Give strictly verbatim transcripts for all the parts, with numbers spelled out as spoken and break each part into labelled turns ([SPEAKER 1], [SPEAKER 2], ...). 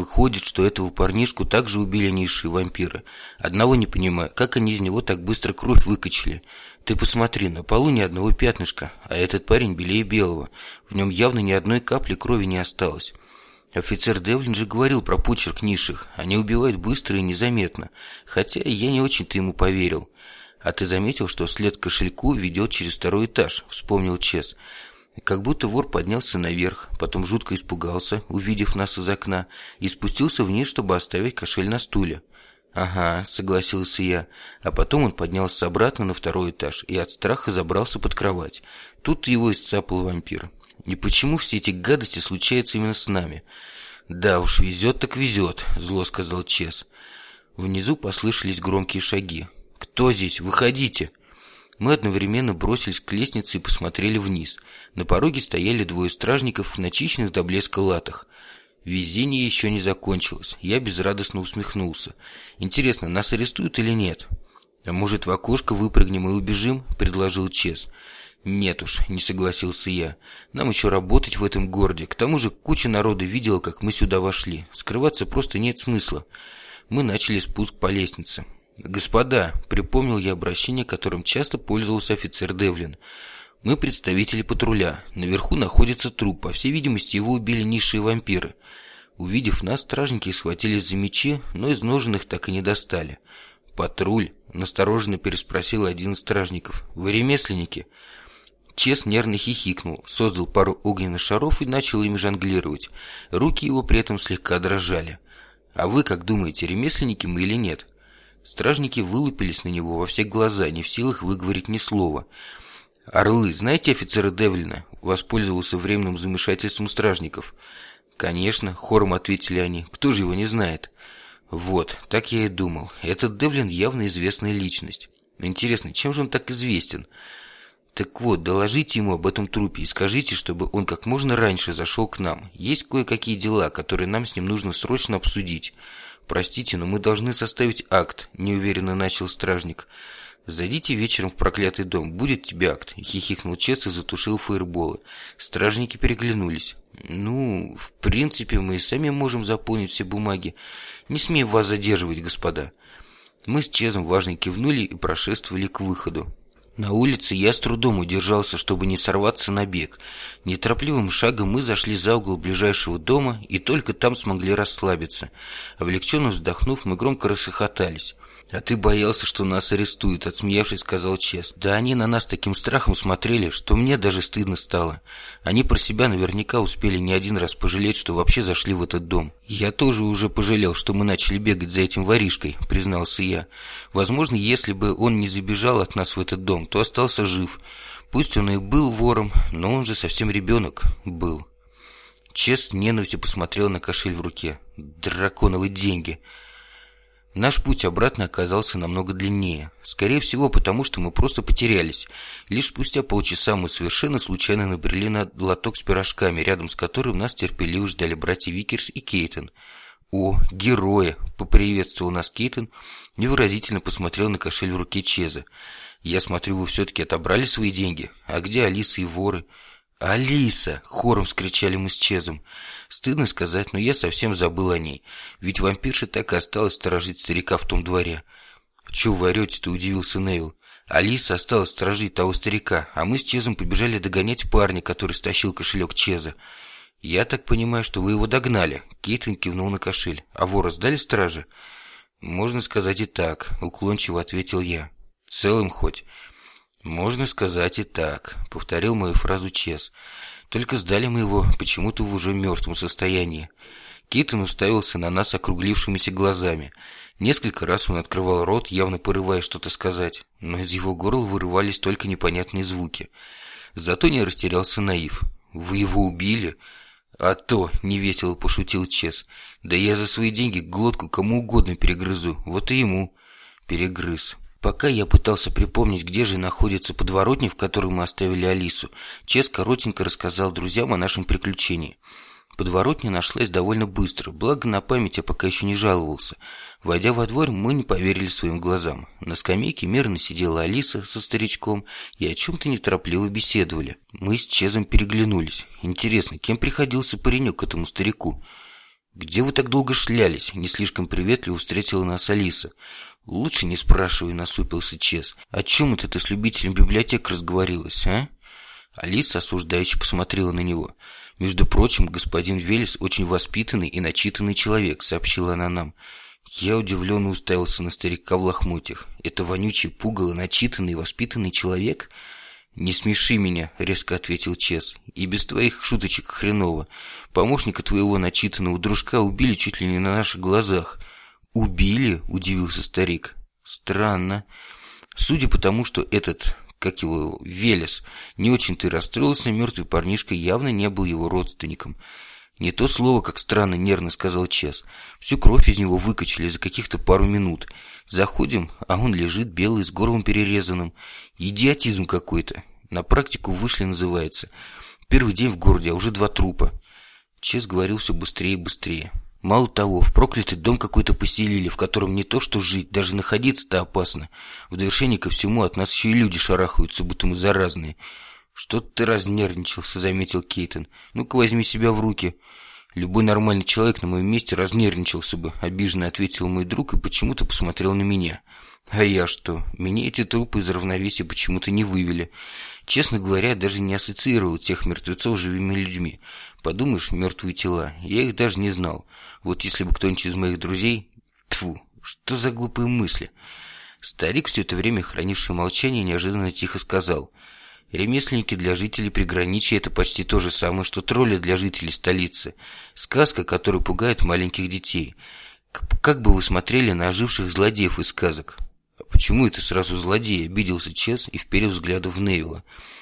[SPEAKER 1] Выходит, что этого парнишку также убили низшие вампиры. Одного не понимаю, как они из него так быстро кровь выкачали. Ты посмотри, на полу ни одного пятнышка, а этот парень белее белого. В нем явно ни одной капли крови не осталось. Офицер Девлин же говорил про почерк низших. Они убивают быстро и незаметно. Хотя я не очень-то ему поверил. А ты заметил, что след к кошельку ведет через второй этаж? Вспомнил Чес. Как будто вор поднялся наверх, потом жутко испугался, увидев нас из окна, и спустился вниз, чтобы оставить кошель на стуле. «Ага», — согласился я. А потом он поднялся обратно на второй этаж и от страха забрался под кровать. Тут его исцапал вампир. И почему все эти гадости случаются именно с нами? «Да уж, везет так везет», — зло сказал Чес. Внизу послышались громкие шаги. «Кто здесь? Выходите!» Мы одновременно бросились к лестнице и посмотрели вниз. На пороге стояли двое стражников в начищенных до блеска латах. Везение еще не закончилось. Я безрадостно усмехнулся. Интересно, нас арестуют или нет? А может, в окошко выпрыгнем и убежим? Предложил Чес. Нет уж, не согласился я. Нам еще работать в этом городе. К тому же куча народа видела, как мы сюда вошли. Скрываться просто нет смысла. Мы начали спуск по лестнице. «Господа», — припомнил я обращение, которым часто пользовался офицер Девлин, — «мы представители патруля. Наверху находится труп. По всей видимости, его убили низшие вампиры». Увидев нас, стражники схватились за мечи, но из ножен их так и не достали. «Патруль?» — настороженно переспросил один из стражников. «Вы ремесленники?» Чес нервно хихикнул, создал пару огненных шаров и начал ими жонглировать. Руки его при этом слегка дрожали. «А вы как думаете, ремесленники мы или нет?» Стражники вылупились на него во все глаза, не в силах выговорить ни слова. «Орлы, знаете офицера Девлина?» Воспользовался временным замешательством стражников. «Конечно», — хором ответили они. «Кто же его не знает?» «Вот, так я и думал. Этот Девлин явно известная личность. Интересно, чем же он так известен?» «Так вот, доложите ему об этом трупе и скажите, чтобы он как можно раньше зашел к нам. Есть кое-какие дела, которые нам с ним нужно срочно обсудить». «Простите, но мы должны составить акт», — неуверенно начал стражник. «Зайдите вечером в проклятый дом, будет тебе акт», — хихикнул Чес и затушил фаерболы. Стражники переглянулись. «Ну, в принципе, мы и сами можем заполнить все бумаги. Не смеем вас задерживать, господа». Мы с Чезом важно кивнули и прошествовали к выходу. На улице я с трудом удержался, чтобы не сорваться на бег. Неторопливым шагом мы зашли за угол ближайшего дома и только там смогли расслабиться. Облегченно вздохнув, мы громко расхохотались. «А ты боялся, что нас арестуют», — отсмеявшись, сказал Чес. «Да они на нас таким страхом смотрели, что мне даже стыдно стало. Они про себя наверняка успели не один раз пожалеть, что вообще зашли в этот дом». «Я тоже уже пожалел, что мы начали бегать за этим воришкой», — признался я. «Возможно, если бы он не забежал от нас в этот дом, то остался жив. Пусть он и был вором, но он же совсем ребенок был». Чес с ненавистью посмотрел на кошель в руке. «Драконовые деньги». Наш путь обратно оказался намного длиннее. Скорее всего, потому что мы просто потерялись. Лишь спустя полчаса мы совершенно случайно набрели на лоток с пирожками, рядом с которым нас терпеливо ждали братья Викерс и Кейтон. «О, герои!» — поприветствовал нас Кейтон, невыразительно посмотрел на кошель в руке Чеза. «Я смотрю, вы все-таки отобрали свои деньги. А где Алиса и воры?» «Алиса!» — хором вскричали мы с Чезом. Стыдно сказать, но я совсем забыл о ней. Ведь вампирша так и осталась сторожить старика в том дворе. «Чего вы орете-то?» — удивился Невил. «Алиса осталась сторожить того старика, а мы с Чезом побежали догонять парня, который стащил кошелек Чеза». «Я так понимаю, что вы его догнали?» — Кейтлин кивнул на кошель. «А вора сдали страже?» «Можно сказать и так», — уклончиво ответил я. «Целым хоть?» «Можно сказать и так», — повторил мою фразу Чез. «Только сдали мы его почему-то в уже мертвом состоянии». Кейтон уставился на нас округлившимися глазами. Несколько раз он открывал рот, явно порывая что-то сказать, но из его горла вырывались только непонятные звуки. Зато не растерялся Наив. «Вы его убили?» «А то», — невесело пошутил Чез. «Да я за свои деньги глотку кому угодно перегрызу, вот и ему». Перегрыз. Пока я пытался припомнить, где же находится подворотня, в которой мы оставили Алису, Чез коротенько рассказал друзьям о нашем приключении. Подворотня нашлась довольно быстро, благо на память я пока еще не жаловался. Войдя во двор, мы не поверили своим глазам. На скамейке мирно сидела Алиса со старичком и о чем-то неторопливо беседовали. Мы с Чезом переглянулись. Интересно, кем приходился паренек этому старику? «Где вы так долго шлялись?» – не слишком приветливо встретила нас Алиса. «Лучше не спрашивай», – насупился Чес. «О чем это ты с любителем библиотек разговорилась, а?» Алиса осуждающе посмотрела на него. «Между прочим, господин Велес очень воспитанный и начитанный человек», – сообщила она нам. Я удивленно уставился на старика в лохмотьях. «Это вонючий пугало, начитанный и воспитанный человек?» «Не смеши меня», — резко ответил Чес. «И без твоих шуточек хреново. Помощника твоего начитанного дружка убили чуть ли не на наших глазах». «Убили?» — удивился старик. «Странно. Судя по тому, что этот, как его, Велес, не очень-то и расстроился, мертвый парнишка явно не был его родственником». «Не то слово, как странно», — нервно сказал Чес. «Всю кровь из него выкачали за каких-то пару минут. Заходим, а он лежит белый, с горлом перерезанным. Идиотизм какой-то. На практику вышли, называется. Первый день в городе, а уже два трупа». Чес говорил все быстрее и быстрее. «Мало того, в проклятый дом какой-то поселили, в котором не то что жить, даже находиться-то опасно. В довершение ко всему от нас еще и люди шарахаются, будто мы заразные». «Что-то ты разнервничался», — заметил Кейтон. «Ну-ка возьми себя в руки». «Любой нормальный человек на моем месте разнервничался бы», — обиженно ответил мой друг и почему-то посмотрел на меня. «А я что? Меня эти трупы из равновесия почему-то не вывели. Честно говоря, даже не ассоциировал тех мертвецов с живыми людьми. Подумаешь, мертвые тела. Я их даже не знал. Вот если бы кто-нибудь из моих друзей... Тьфу, что за глупые мысли?» Старик, все это время хранивший молчание, неожиданно тихо сказал: «Ремесленники для жителей приграничья – это почти то же самое, что тролли для жителей столицы. Сказка, которая пугает маленьких детей. Как бы вы смотрели на оживших злодеев из сказок?» «А почему это сразу злодеи?» – обиделся Чес и вперил взгляды в Невилла.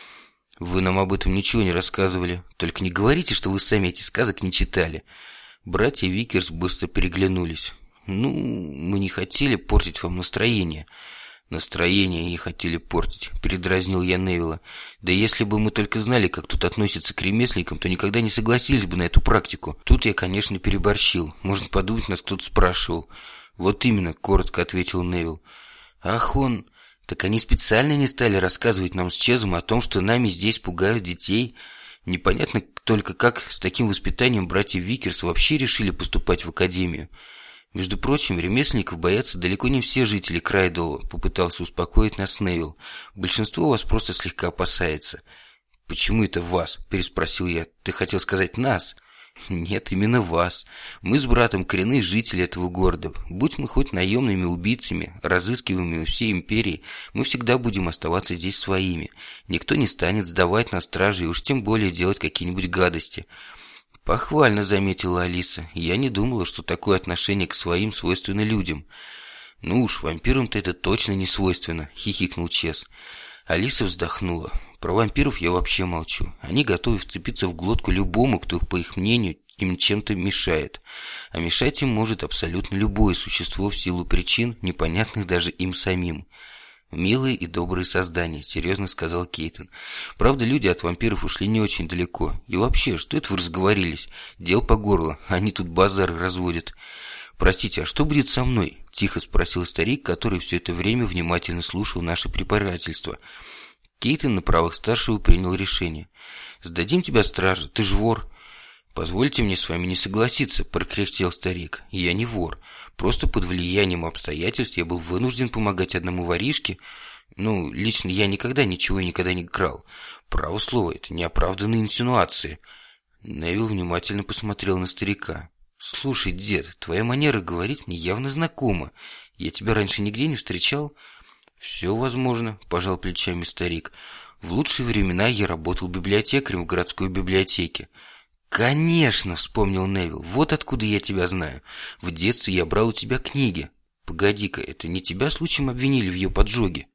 [SPEAKER 1] «Вы нам об этом ничего не рассказывали. Только не говорите, что вы сами эти сказок не читали». Братья Викерс быстро переглянулись. «Ну, мы не хотели портить вам настроение». «Настроение не хотели портить», — передразнил я Невилла. «Да если бы мы только знали, как тут относятся к ремесленникам, то никогда не согласились бы на эту практику. Тут я, конечно, переборщил. Можно подумать, нас кто-то спрашивал». «Вот именно», — коротко ответил Невилл. «Ах он... Так они специально не стали рассказывать нам с Чезом о том, что нами здесь пугают детей. Непонятно только, как с таким воспитанием братья Викерс вообще решили поступать в академию. Между прочим, ремесленников боятся далеко не все жители Крайдола», — попытался успокоить нас Невилл. «Большинство вас просто слегка опасается». «Почему это вас?» — переспросил я. «Ты хотел сказать нас?» «Нет, именно вас. Мы с братом коренные жители этого города. Будь мы хоть наемными убийцами, разыскиваемыми всей империей, мы всегда будем оставаться здесь своими. Никто не станет сдавать на страже и уж тем более делать какие-нибудь гадости». «Похвально», — заметила Алиса. «Я не думала, что такое отношение к своим свойственно людям». «Ну уж, вампирам-то это точно не свойственно», — хихикнул Чес. Алиса вздохнула. «Про вампиров я вообще молчу. Они готовы вцепиться в глотку любому, кто, по их мнению, им чем-то мешает. А мешать им может абсолютно любое существо в силу причин, непонятных даже им самим». «Милые и добрые создания», — серьезно сказал Кейтон. «Правда, люди от вампиров ушли не очень далеко. И вообще, что это вы разговорились? Дел по горло, они тут базары разводят». «Простите, а что будет со мной?» — тихо спросил старик, который все это время внимательно слушал наше препирательство. Кейтон на правах старшего принял решение. «Сдадим тебя страже, ты ж вор». «Позвольте мне с вами не согласиться», — прокряхтел старик. «Я не вор. Просто под влиянием обстоятельств я был вынужден помогать одному воришке. Ну, лично я никогда ничего и никогда не крал. Право слово, это неоправданные инсинуации». Невилл внимательно посмотрел на старика. «Слушай, дед, твоя манера говорить мне явно знакома. Я тебя раньше нигде не встречал?» «Все возможно», – пожал плечами старик. «В лучшие времена я работал библиотекарем в городской библиотеке». «Конечно», – вспомнил Невилл. «Вот откуда я тебя знаю. В детстве я брал у тебя книги». «Погоди-ка, это не тебя случаем обвинили в ее поджоге?»